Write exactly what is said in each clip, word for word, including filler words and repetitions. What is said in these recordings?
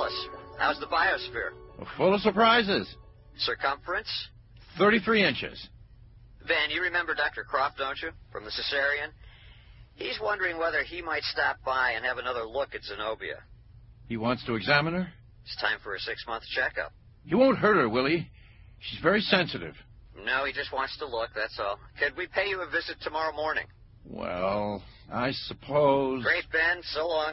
Marvelous. How's the biosphere? Full of surprises. Circumference? thirty-three inches. Van, you remember Doctor Croft, don't you? From the Caesarean? He's wondering whether he might stop by and have another look at Zenobia. He wants to examine her? It's time for a six-month checkup. He won't hurt her, will he? She's very sensitive. No, he just wants to look, that's all. Could we pay you a visit tomorrow morning? Well, I suppose... Great, Ben. So long.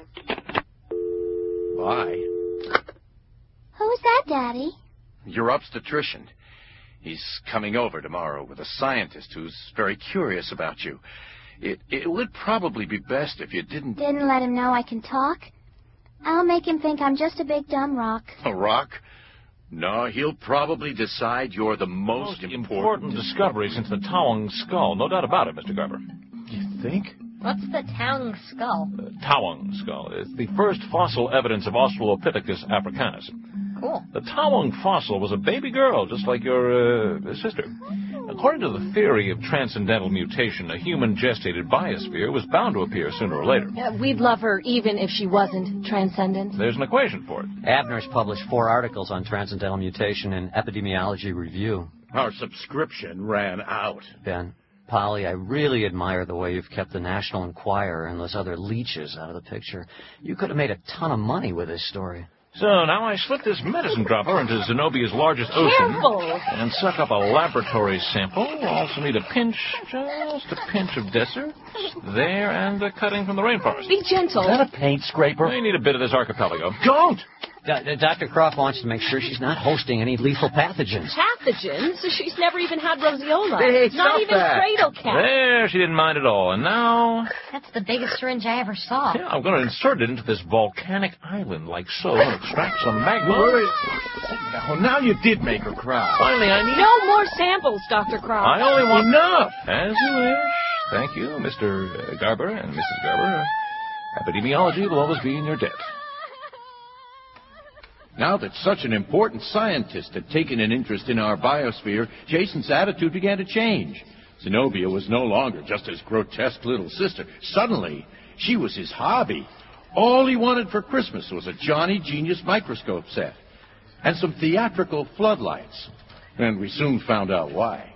Bye. Who's that, Daddy? Your obstetrician. He's coming over tomorrow with a scientist who's very curious about you. It, it would probably be best if you didn't... Didn't let him know I can talk? I'll make him think I'm just a big dumb rock. A rock? No, he'll probably decide you're the most, most important... important discovery since the Tawang skull. No doubt about it, Mister Garber. You think? What's the Tawang skull? The Tawang skull is the first fossil evidence of Australopithecus africanus. Cool. The Tawang fossil was a baby girl, just like your uh, sister. According to the theory of transcendental mutation, a human gestated biosphere was bound to appear sooner or later. Uh, we'd love her even if she wasn't transcendent. There's an equation for it. Abner's published four articles on transcendental mutation in Epidemiology Review. Our subscription ran out. Ben, Polly, I really admire the way you've kept the National Enquirer and those other leeches out of the picture. You could have made a ton of money with this story. So now I slip this medicine dropper into Zenobia's largest ocean. Careful! And suck up a laboratory sample. We'll also need a pinch, just a pinch of Desser. There, and a cutting from the rainforest. Be gentle. Is that a paint scraper? We need a bit of this archipelago. Don't! D- Doctor Croft wants to make sure she's not hosting any lethal pathogens. Pathogens? She's never even had roseola. Hey, Not stop even that. cradle cap. There, she didn't mind at all. And now... That's the biggest syringe I ever saw. Yeah, I'm going to insert it into this volcanic island like so and extract some magma. Oh, now you did make her cry. Finally, I need... No more samples, Doctor Croft. I only want... Enough! As you wish. Thank you, Mister Garber and Missus Garber. Epidemiology will always be in your debt. Now that such an important scientist had taken an interest in our biosphere, Jason's attitude began to change. Zenobia was no longer just his grotesque little sister. Suddenly, she was his hobby. All he wanted for Christmas was a Johnny Genius microscope set and some theatrical floodlights. And we soon found out why.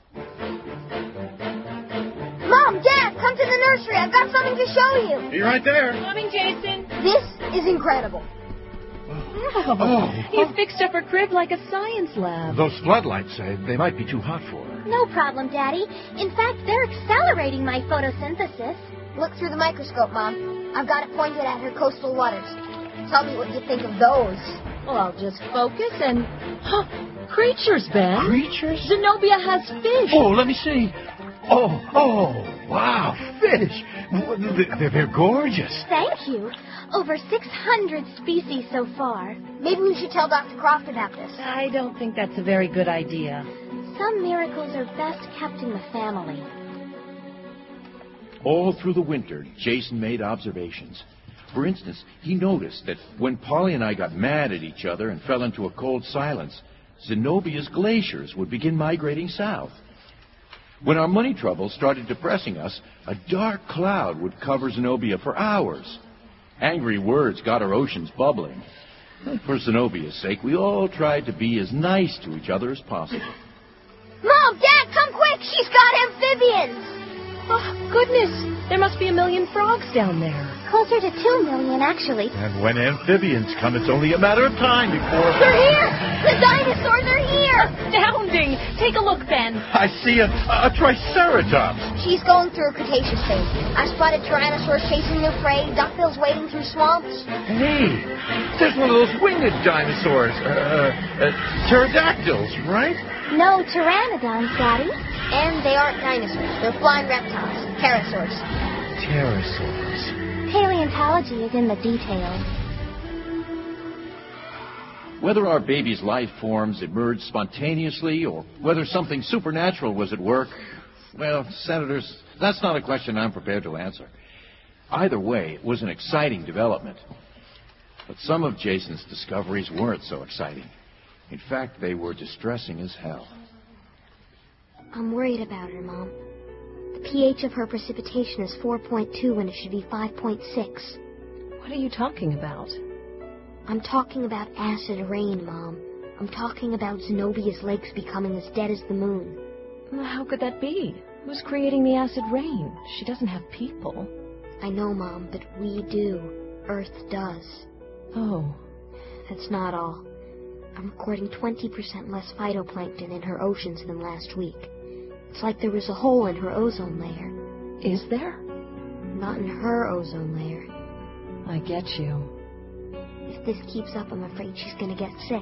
Mom, Dad, come to the nursery. I've got something to show you. Be right there. Coming, Jason. This is incredible. Oh, he's fixed up her crib like a science lab. Those floodlights, uh, they might be too hot for her. No problem, Daddy. In fact, they're accelerating my photosynthesis. Look through the microscope, Mom. I've got it pointed at her coastal waters. Tell me what you think of those. Well, I'll just focus and... Huh, creatures, Ben. Creatures? Zenobia has fish. Oh, let me see. Oh, oh, wow, fish. They're, they're gorgeous. Thank you. Over six hundred species so far. Maybe we should tell Doctor Croft about this. I don't think that's a very good idea. Some miracles are best kept in the family. All through the winter, Jason made observations. For instance, he noticed that when Polly and I got mad at each other and fell into a cold silence, Zenobia's glaciers would begin migrating south. When our money troubles started depressing us, a dark cloud would cover Zenobia for hours. Angry words got our oceans bubbling. For Zenobia's sake, we all tried to be as nice to each other as possible. Mom, Dad, come quick! She's got amphibians! Oh, goodness. There must be a million frogs down there. Closer to two million, actually. And when amphibians come, it's only a matter of time before... They're here! The dinosaurs are here! Astounding! Take a look, Ben. I see a, a triceratops. She's going through a Cretaceous phase. I spotted tyrannosaurs chasing their prey, duckbills wading through swamps. Hey, there's one of those winged dinosaurs. Uh, uh, pterodactyls, right? No, pteranodons, Daddy. And they aren't dinosaurs. They're flying reptiles. Pterosaurs. Pterosaurs. Paleontology is in the details. Whether our baby's life forms emerged spontaneously or whether something supernatural was at work, well, Senators, that's not a question I'm prepared to answer. Either way, it was an exciting development. But some of Jason's discoveries weren't so exciting. In fact, they were distressing as hell. I'm worried about her, Mom. The pH of her precipitation is four point two when it should be five point six. What are you talking about? I'm talking about acid rain, Mom. I'm talking about Zenobia's lakes becoming as dead as the moon. Well, how could that be? Who's creating the acid rain? She doesn't have people. I know, Mom, but we do. Earth does. Oh. That's not all. I'm recording twenty percent less phytoplankton in her oceans than last week. It's like there was a hole in her ozone layer. Is there? Not in her ozone layer. I get you. If this keeps up, I'm afraid she's going to get sick.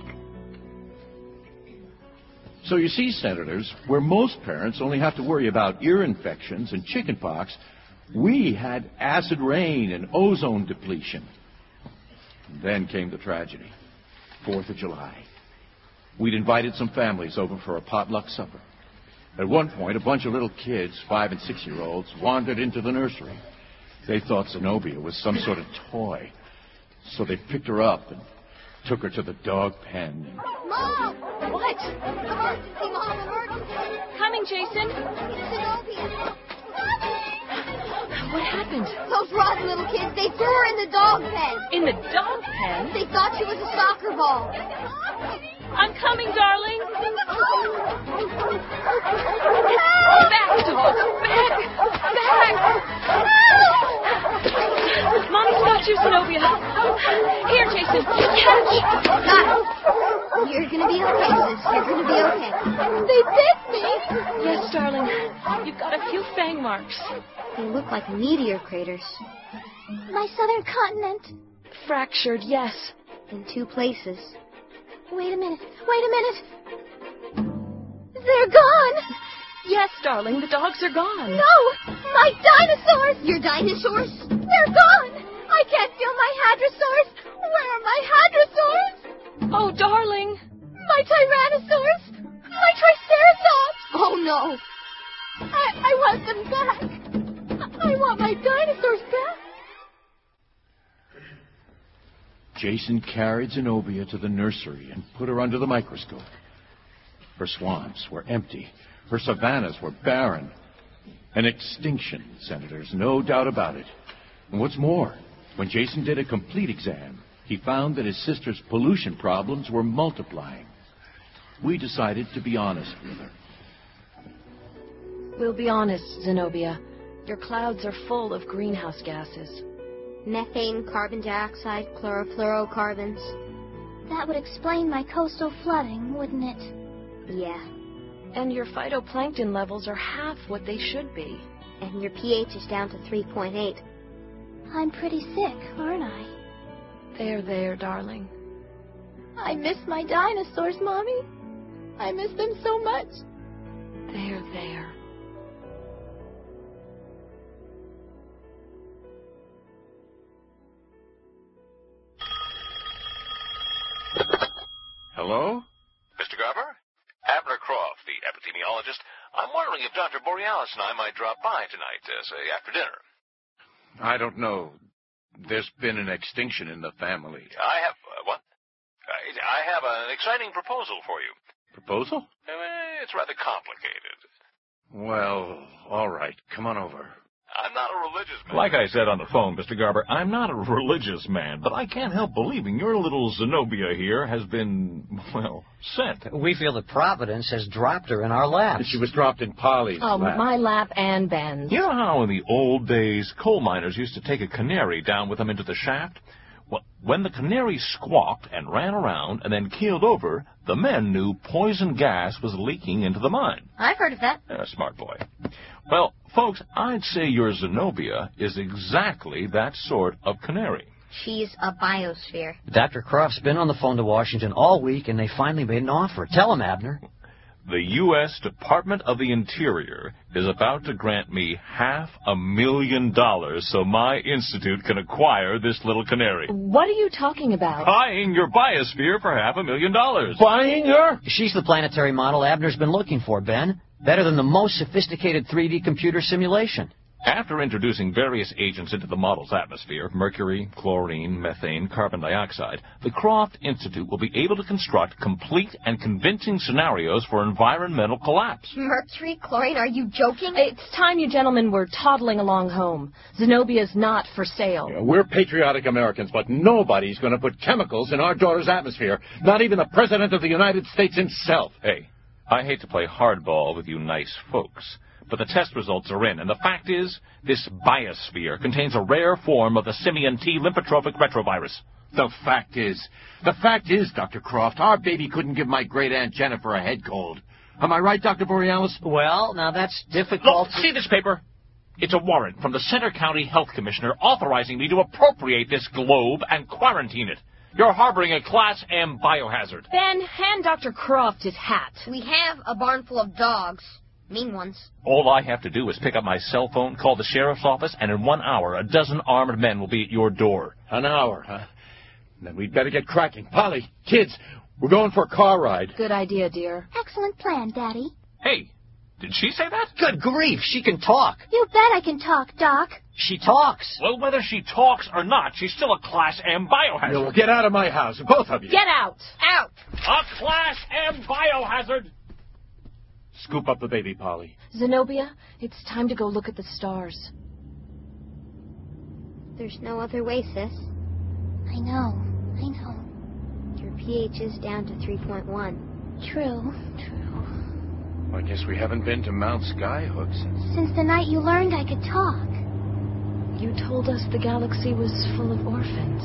So you see, Senators, where most parents only have to worry about ear infections and chickenpox, we had acid rain and ozone depletion. And then came the tragedy. Fourth of July. We'd invited some families over for a potluck supper. At one point, a bunch of little kids, five and six-year-olds, wandered into the nursery. They thought Zenobia was some sort of toy. So they picked her up and took her to the dog pen. Mom! What? Emergency, Mom, emergency! Coming, Jason. It's Zenobia. What happened? Those rotten little kids, they threw her in the dog pen. In the dog pen? They thought she was a soccer ball. I'm coming, darling. Back, dog. Back. Back. Mommy's got you, Zenobia. Here, Jason. Catch. Got it. You're gonna be okay, sis. You're gonna be okay. They bit me. Yes, darling. You've got a few fang marks. They look like meteor craters. My southern continent. Fractured, yes. In two places. Wait a minute. Wait a minute. They're gone. Yes, darling. The dogs are gone. No! My dinosaurs! Your dinosaurs? They're gone! I can't feel my hadrosaurs! Where are my hadrosaurs? Oh, darling. My tyrannosaurs? My triceratops! Oh, no. I, I want them back. I want my dinosaurs back. Jason carried Zenobia to the nursery and put her under the microscope. Her swamps were empty. Her savannas were barren. An extinction, Senators, no doubt about it. And what's more, when Jason did a complete exam, he found that his sister's pollution problems were multiplying. We decided to be honest with her. We'll be honest, Zenobia. Your clouds are full of greenhouse gases. Methane, carbon dioxide, chlorofluorocarbons. That would explain my coastal flooding, wouldn't it? Yeah. And your phytoplankton levels are half what they should be. And your pH is down to three point eight. I'm pretty sick, aren't I? There, there, darling. I miss my dinosaurs, Mommy. I miss them so much. There, there. Hello? Mister Garber? Abner Croft, the epidemiologist. I'm wondering if Doctor Borealis and I might drop by tonight, uh, say, after dinner. I don't know. There's been an extinction in the family. I have, uh, what? I, I have an exciting proposal for you. Proposal? Uh, it's rather complicated. Well, all right. Come on over. I'm not a religious man. Like I said on the phone, Mister Garber, I'm not a religious man, but I can't help believing your little Zenobia here has been, well, sent. We feel that Providence has dropped her in our laps. She was dropped in Polly's Oh, lap. my lap and Ben's. You know how in the old days coal miners used to take a canary down with them into the shaft? Well, when the canary squawked and ran around and then keeled over, the men knew poison gas was leaking into the mine. I've heard of that. Uh, smart boy. Well, folks, I'd say your Zenobia is exactly that sort of canary. She's a biosphere. Doctor Croft's been on the phone to Washington all week, and they finally made an offer. Tell him, Abner. The U S Department of the Interior is about to grant me half a million dollars so my institute can acquire this little canary. What are you talking about? Buying your biosphere for half a million dollars. Buying her? She's the planetary model Abner's been looking for, Ben. Better than the most sophisticated three D computer simulation. After introducing various agents into the model's atmosphere, mercury, chlorine, methane, carbon dioxide, the Croft Institute will be able to construct complete and convincing scenarios for environmental collapse. Mercury, chlorine, are you joking? It's time you gentlemen were toddling along home. Zenobia's not for sale. Yeah, we're patriotic Americans, but nobody's going to put chemicals in our daughter's atmosphere. Not even the President of the United States himself. Hey, I hate to play hardball with you nice folks, but the test results are in, and the fact is, this biosphere contains a rare form of the simian T lymphotrophic retrovirus. The fact is, the fact is, Doctor Croft, our baby couldn't give my great-aunt Jennifer a head cold. Am I right, Doctor Borealis? Well, now that's difficult. Look, see this paper? It's a warrant from the Center County Health Commissioner authorizing me to appropriate this globe and quarantine it. You're harboring a Class M biohazard. Ben, hand Doctor Croft his hat. We have a barn full of dogs. Mean ones. All I have to do is pick up my cell phone, call the sheriff's office, and in one hour, a dozen armed men will be at your door. An hour, huh? Then we'd better get cracking. Polly, kids, we're going for a car ride. Good idea, dear. Excellent plan, Daddy. Hey, did she say that? Good grief, she can talk. You bet I can talk, Doc. She talks. Well, whether she talks or not, she's still a Class M biohazard. No, get out of my house, both of you. Get out. Out. A Class M biohazard. Scoop up the baby, Polly. Zenobia, it's time to go look at the stars. There's no other way, sis. I know. I know. Your pH is down to three point one. True. True. I guess we haven't been to Mount Skyhook since... Since the night you learned I could talk. You told us the galaxy was full of orphans.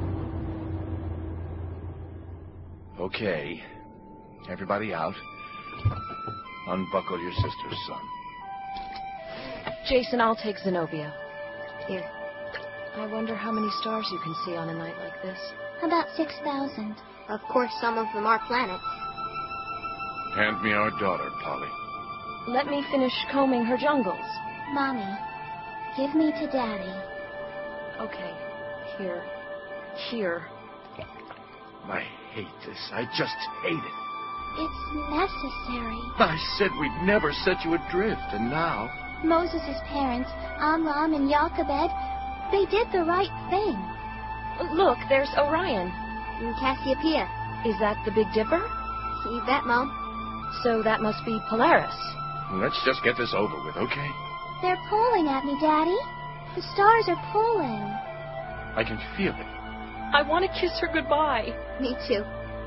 Okay. Everybody out. Unbuckle your sister's son. Jason, I'll take Zenobia. Here. I wonder how many stars you can see on a night like this. About six thousand. Of course, some of them are planets. Hand me our daughter, Polly. Let me finish combing her jungles. Mommy, give me to Daddy. Okay. Here. Here. I hate this. I just hate it. It's necessary. I said we'd never set you adrift, and now... Moses' parents, Amram and Jochebed, they did the right thing. Look, there's Orion. And Cassiopeia. Is that the Big Dipper? You bet, Mom. So that must be Polaris. Let's just get this over with, okay? They're pulling at me, Daddy. The stars are pulling. I can feel it. I want to kiss her goodbye. Me too.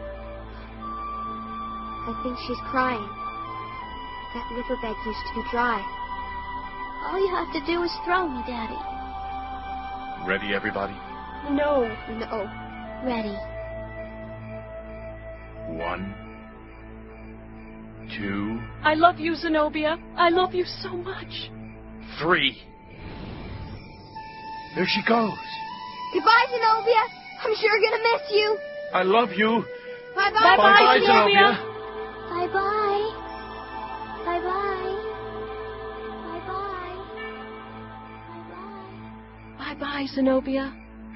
I think she's crying. That riverbed used to be dry. All you have to do is throw me, Daddy. Ready, everybody? No. No. Ready. One. Two. I love you, Zenobia. I love you so much. Three. There she goes. Goodbye, Zenobia. I'm sure gonna miss you. I love you. Bye-bye. Bye-bye, Zenobia. Bye-bye. Bye-bye. Bye-bye. Bye-bye. Bye-bye, Zenobia.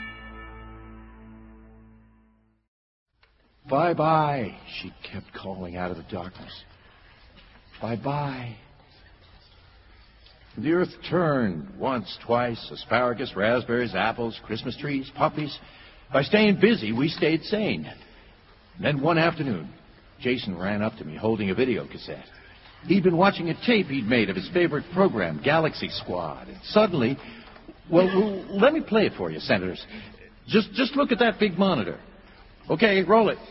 Bye-bye, she kept calling out of the darkness. Bye-bye. The earth turned once, twice, asparagus, raspberries, apples, Christmas trees, puppies. By staying busy, we stayed sane. And then one afternoon, Jason ran up to me holding a video cassette. He'd been watching a tape he'd made of his favorite program, Galaxy Squad. And suddenly, well, well, let me play it for you, Senators. Just, just look at that big monitor. Okay, roll it.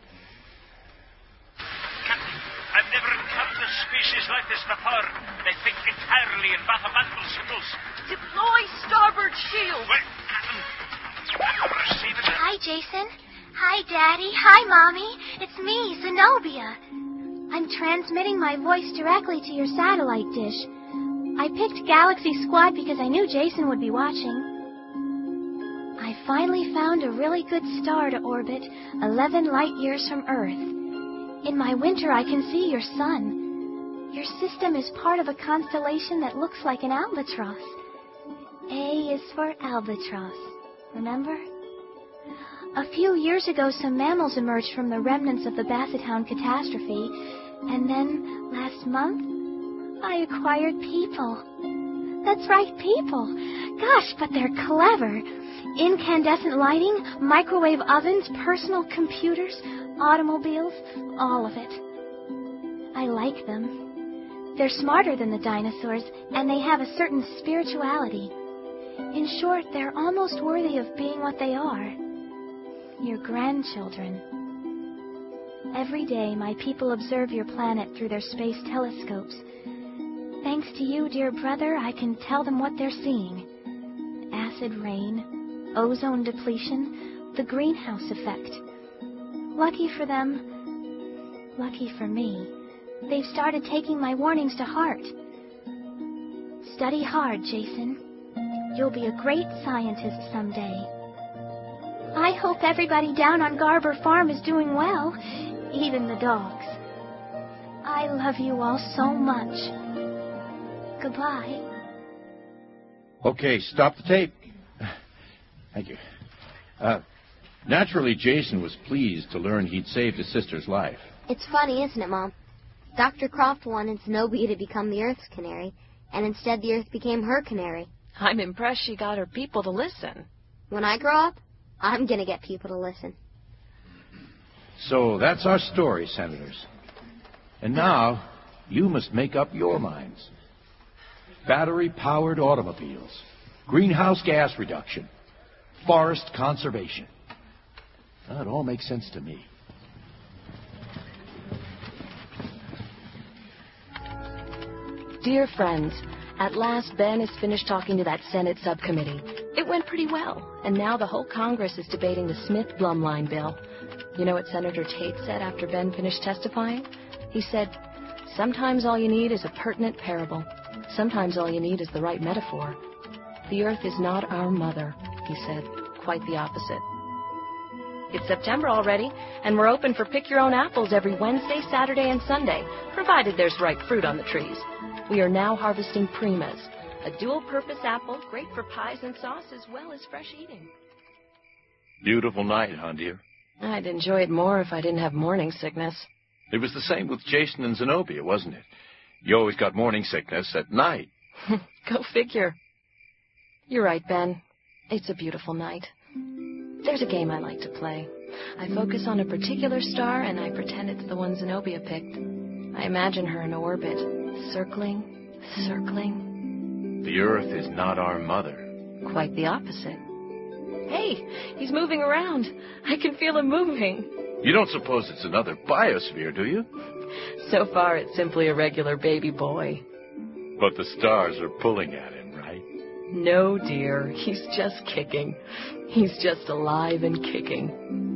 Captain, I've never encountered a species like this before. They think entirely in mathematical symbols. Deploy starboard shield. Well, Captain, I'm receiving it. Hi, Jason. Hi, Daddy. Hi, Mommy. It's me, Zenobia. I'm transmitting my voice directly to your satellite dish. I picked Galaxy Squad because I knew Jason would be watching. I finally found a really good star to orbit eleven light years from Earth. In my winter, I can see your sun. Your system is part of a constellation that looks like an albatross. A is for albatross. Remember? A few years ago, some mammals emerged from the remnants of the Basset Hound catastrophe. And then, last month, I acquired people. That's right, people. Gosh, but they're clever. Incandescent lighting, microwave ovens, personal computers, automobiles, all of it. I like them. They're smarter than the dinosaurs, and they have a certain spirituality. In short, they're almost worthy of being what they are. Your grandchildren. Every day, my people observe your planet through their space telescopes. Thanks to you, dear brother, I can tell them what they're seeing. Acid rain, ozone depletion, the greenhouse effect. Lucky for them, lucky for me, they've started taking my warnings to heart. Study hard, Jason. You'll be a great scientist someday. I hope everybody down on Garber Farm is doing well, even the dogs. I love you all so much. Goodbye. Okay, stop the tape. Thank you. Uh, naturally, Jason was pleased to learn he'd saved his sister's life. It's funny, isn't it, Mom? Doctor Croft wanted Zenobia to become the Earth's canary, and instead the Earth became her canary. I'm impressed she got her people to listen. When I grow up, I'm going to get people to listen. So that's our story, Senators. And now, you must make up your minds. Battery-powered automobiles, greenhouse gas reduction, forest conservation. That all makes sense to me. Dear friends, at last Ben has finished talking to that Senate subcommittee. It went pretty well, and now the whole Congress is debating the Smith-Blumline bill. You know what Senator Tate said after Ben finished testifying? He said, "Sometimes all you need is a pertinent parable. Sometimes all you need is the right metaphor. The Earth is not our mother," he said. Quite the opposite. It's September already, and we're open for pick-your-own apples every Wednesday, Saturday, and Sunday, provided there's ripe fruit on the trees. We are now harvesting Primas, a dual-purpose apple great for pies and sauce as well as fresh eating. Beautiful night, huh, dear? I'd enjoy it more if I didn't have morning sickness. It was the same with Jason and Zenobia, wasn't it? You always got morning sickness at night. Go figure. You're right, Ben. It's a beautiful night. There's a game I like to play. I focus on a particular star, and I pretend it's the one Zenobia picked. I imagine her in orbit, circling, circling. The Earth is not our mother. Quite the opposite. Hey, he's moving around. I can feel him moving. You don't suppose it's another biosphere, do you? So far, it's simply a regular baby boy. But the stars are pulling at him, right? No, dear. He's just kicking. He's just alive and kicking.